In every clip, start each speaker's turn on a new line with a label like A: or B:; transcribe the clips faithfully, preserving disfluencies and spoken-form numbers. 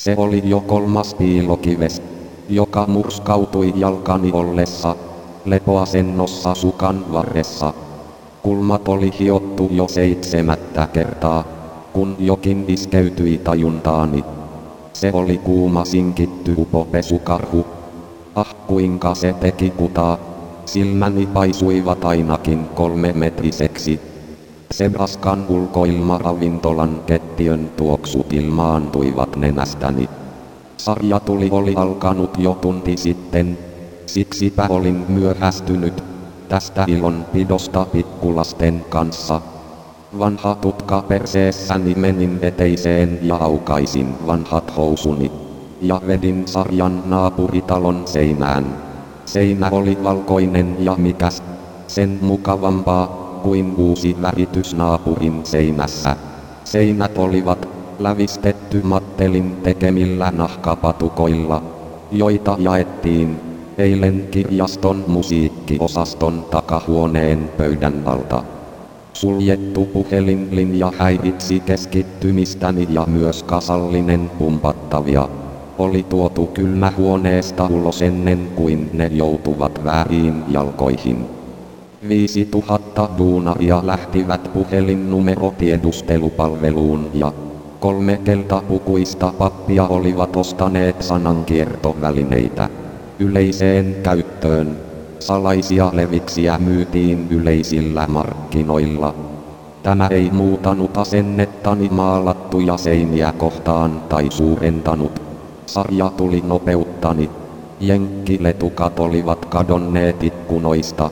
A: Se oli jo kolmas piilokives, joka murskautui jalkani ollessa lepoasennossa sukan varressa. Kulmat oli hiottu jo seitsemättä kertaa, kun jokin iskeytyi tajuntaani. Se oli kuuma sinkitty upopesukarhu. Ah, kuinka se teki kutaa. Silmäni paisuivat ainakin kolme metriseksi. Sebraskan ulkoilmaravintolan kettiön tuoksut ilmaantuivat nenästäni. Sarjatuli oli alkanut jo tunti sitten, siksipä olin myöhästynyt tästä ilonpidosta pikkulasten kanssa. Vanha tutka perseessäni menin eteiseen ja aukaisin vanhat housuni ja vedin sarjan naapuritalon seinään. Seinä oli valkoinen ja mikäs sen mukavampaa kuin uusi väritys naapurin seinässä. Seinät olivat lävistetty mattelin tekemillä nahkapatukoilla, joita jaettiin eilen kirjaston musiikkiosaston takahuoneen pöydän alta. Suljettu puhelinlinja häiritsi keskittymistäni ja myös kasallinen pumpattavia oli tuotu kylmähuoneesta ulos ennen kuin ne joutuvat vääriin jalkoihin. Viisi tuhatta duunaria lähtivät puhelinnumerotiedustelupalveluun ja kolme keltapukuista pappia olivat ostaneet sanankiertovälineitä yleiseen käyttöön. Salaisia leviksiä myytiin yleisillä markkinoilla. Tämä ei muutanut asennettani maalattuja seiniä kohtaan tai suurentanut sarjatuli nopeuttani. Jenkkiletukat olivat kadonneet ikkunoista.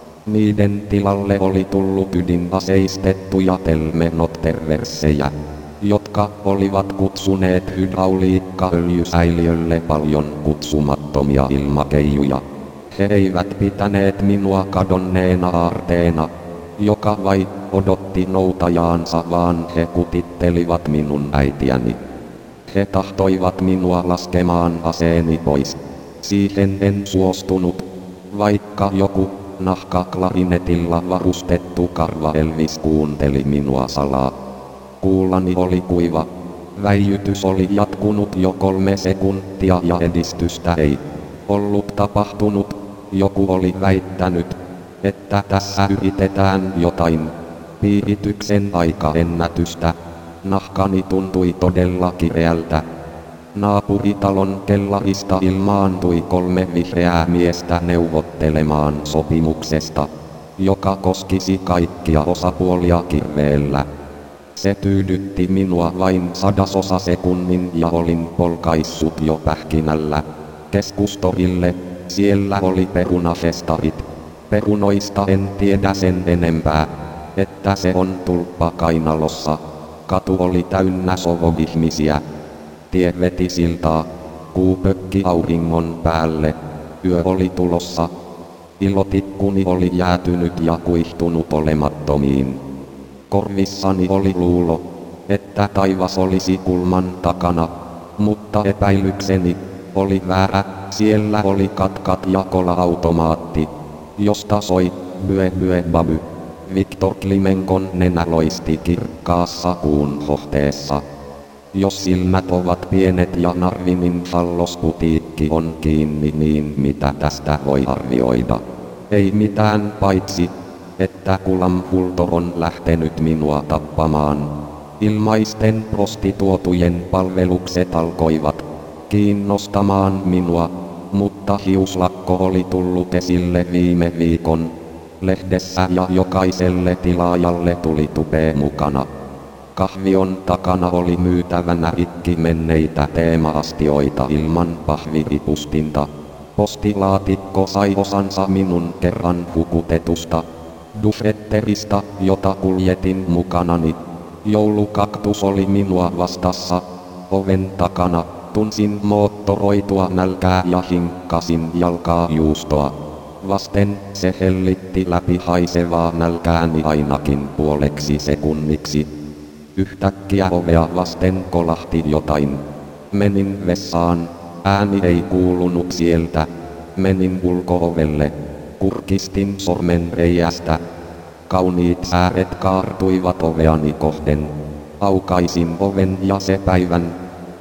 A: Niiden tilalle oli tullut ydinaseistettuja Telmenotterversejä, jotka olivat kutsuneet hydrauliikkaöljysäiliölle paljon kutsumattomia ilmakeijuja. He eivät pitäneet minua kadonneena aarteena, joka vai odotti noutajaansa, vaan he kutittelivat minun äitiäni. He tahtoivat minua laskemaan aseeni pois. Siihen en suostunut, vaikka joku nahkaklarinetilla varustettu karva Elvis kuunteli minua salaa. Kuulani oli kuiva. Väijytys oli jatkunut jo kolme sekuntia ja edistystä ei ollut tapahtunut. Joku oli väittänyt, että tässä yritetään jotain piirityksen aikaennätystä. Nahkani tuntui todella kireältä. Naapuritalon kellarista ilmaantui kolme vihreää miestä neuvottelemaan sopimuksesta, joka koskisi kaikkia osapuolia kirveellä. Se tyydytti minua vain sadasosa sekunnin ja olin polkaissut jo pähkinällä keskustorille. Siellä oli perunafestarit. Perunoista en tiedä sen enempää, että se on tulppa kainalossa. Katu oli täynnä sovo-ihmisiä. Tie veti siltaa. Kuu pökki auringon päälle. Yö oli tulossa. Ilotikkuni oli jäätynyt ja kuihtunut olemattomiin. Korvissani oli luulo, että taivas olisi kulman takana, mutta epäilykseni oli väärä. Siellä oli katkat ja kola-automaatti, josta soi bye bye baby. Viktor Klimenkon nenä loisti kirkkaassa kuun hohteessa. Jos silmät ovat pienet ja Narvinin fallosputiikki on kiinni, niin mitä tästä voi arvioida? Ei mitään, paitsi että Kulam Hulto on lähtenyt minua tappamaan. Ilmaisten prostituotujen palvelukset alkoivat kiinnostamaan minua, mutta hiuslakko oli tullut esille viime viikon lehdessä ja jokaiselle tilaajalle tuli tupee mukana. Kahvion takana oli myytävänä rikki menneitä teema-astioita ilman pahviripustinta. Postilaatikko sai osansa minun kerran hukutetusta dufetterista, jota kuljetin mukanani. Joulukaktus oli minua vastassa oven takana. Tunsin moottoroitua nälkää ja hinkkasin jalkaa juustoa vasten. Se hellitti läpi haisevaa nälkääni ainakin puoleksi sekunniksi. Yhtäkkiä ovea vasten kolahti jotain. Menin vessaan. Ääni ei kuulunut sieltä. Menin ulko-ovelle. Kurkistin sormen reiästä. Kauniit ääret kaartuivat oveani kohden. Aukaisin oven ja se päivän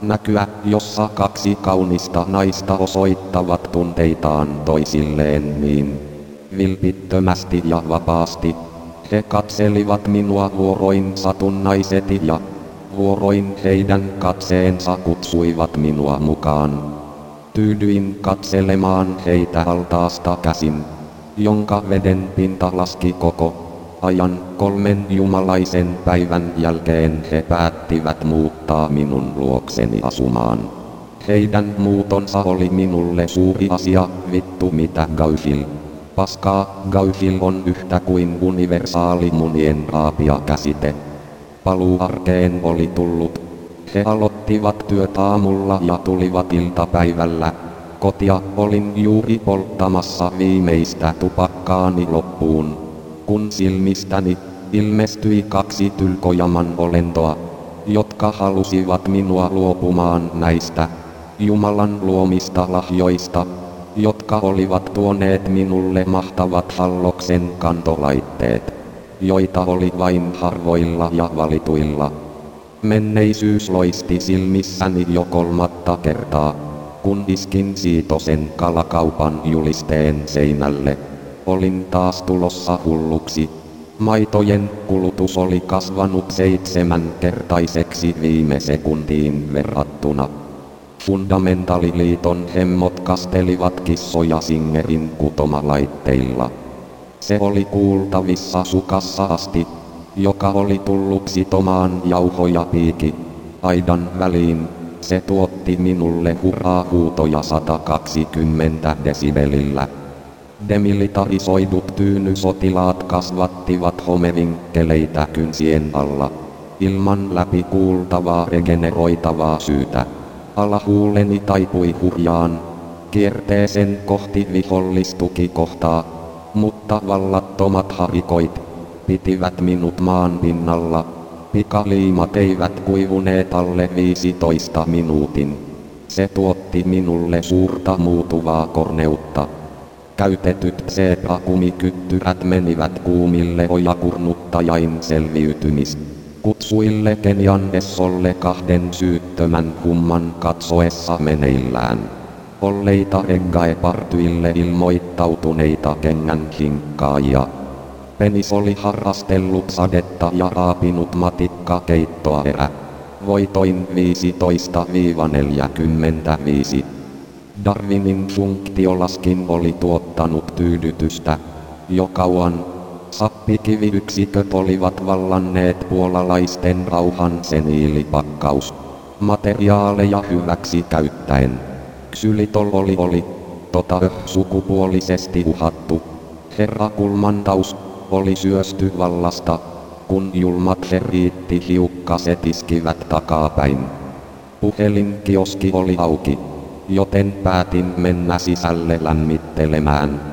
A: näkyä, jossa kaksi kaunista naista osoittavat tunteitaan toisilleen niin vilpittömästi ja vapaasti. He katselivat minua vuoroin satunnaiset ja vuoroin heidän katseensa kutsuivat minua mukaan. Tyydyin katselemaan heitä altaasta käsin, jonka veden pinta laski koko ajan. Kolmen jumalaisen päivän jälkeen he päättivät muuttaa minun luokseni asumaan. Heidän muutonsa oli minulle suuri asia, vittu mitä Gaufil. Paskaa, Gaufil on yhtä kuin universaali munien raapia käsite. Paluu arkeen oli tullut. He aloittivat työt aamulla ja tulivat iltapäivällä. Kotia olin juuri polttamassa viimeistä tupakkaani loppuun, kun silmistäni ilmestyi kaksi tylkojaman olentoa, jotka halusivat minua luopumaan näistä Jumalan luomista lahjoista, jotka olivat tuoneet minulle mahtavat halloksen kantolaitteet, joita oli vain harvoilla ja valituilla. Menneisyys loisti silmissäni jo kolmatta kertaa, kun iskin siitosen kalakaupan julisteen seinälle. Olin taas tulossa hulluksi. Maitojen kulutus oli kasvanut seitsemänkertaiseksi viime sekuntiin verrattuna. Fundamentaliliiton hemmot kastelivat kissoja Singerin kutomalaitteilla. Se oli kuultavissa sukassa asti, joka oli tullut sitomaan jauhoja piiki aidan väliin. Se tuotti minulle hurraa-huutoja sata kaksikymmentä desibelillä. Demilitarisoidut tyynysotilaat kasvattivat homevinkkeleitä kynsien alla, ilman läpi kuultavaa regeneroitavaa syytä. Alahuuleni taipui hurjaan kierteeseen kohti vihollistukikohtaa, mutta vallattomat harikoit pitivät minut maan pinnalla. Pikaliimat eivät kuivuneet alle viisitoista minuutin. Se tuotti minulle suurta muutuvaa korneutta. Käytetyt zebra-kumikyttyrät menivät kuumille ojakurnuttajain selviytymis kutsuille Kenian Essolle kahden syyttömän humman katsoessa meneillään olleita reggae-partyille ilmoittautuneita kengänhinkkaajia. Penis oli harrastellut sadetta ja raapinut matikkakeittoa erä. Voitoin viisitoista neljäkymmentäviisi. Darwinin funktiolaskin oli tuottanut tyydytystä jo kauan. Sappikiviyksiköt olivat vallanneet puolalaisten rauhan seniilipakkaus materiaaleja hyväksi käyttäen. Xylitol oli oli tota sukupuolisesti uhattu. Herra Kulmantaus oli syösty vallasta, kun julmat herriittihiukkaset iskivät takapäin. Puhelinkioski oli auki, joten päätin mennä sisälle lämmittelemään.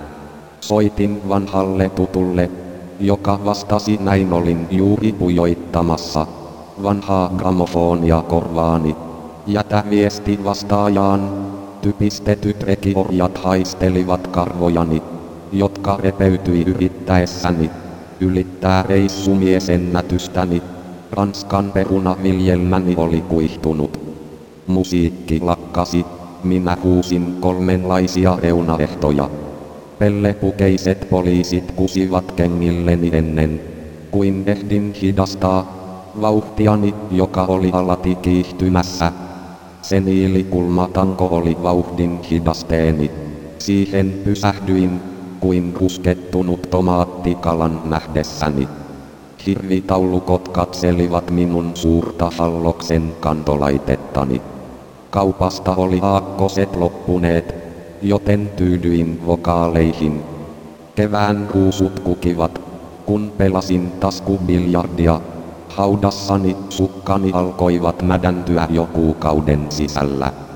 A: Soitin vanhalle tutulle, joka vastasi näin olin juuri pujoittamassa vanhaa gramofonia korvaani. Jätä viesti vastaajaan. Typistetyt rekiorjat haistelivat karvojani, jotka repeytyi yrittäessäni ylittää reissumiesennätystäni. Ranskan perunaviljelmäni oli kuihtunut. Musiikki lakkasi. Minä huusin kolmenlaisia reunaehtoja. Pellepukeiset poliisit kusivat kengilleni ennen kuin ehdin hidastaa vauhtiani, joka oli alati kiihtymässä. Seniilikulmatanko oli vauhdin hidasteeni. Siihen pysähdyin, kuin ruskettunut tomaattikalan nähdessäni. Hirvitaulukot katselivat minun suurta halloksen kantolaitettani. Kaupasta oli aakkoset loppuneet, joten tyydyin vokaaleihin. Kevään ruusut kukivat, kun pelasin taskubiljardia. Haudassani sukkani alkoivat mädäntyä jo kuukauden sisällä.